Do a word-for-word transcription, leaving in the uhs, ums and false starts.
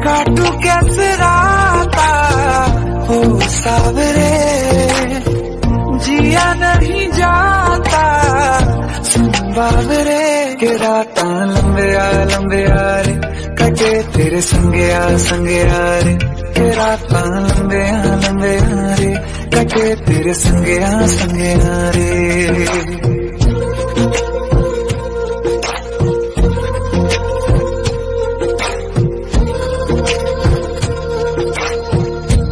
काटू कैसे राता हो सावरे, जिया नहीं जाता सुन बावरे। के राता लंबे आ लंबे आ रे, कटे तेरे संगे आ संगे आ रे। के राता लंबे आ लंबे आ रे, कटे तेरे संगे आ संगे आ रे।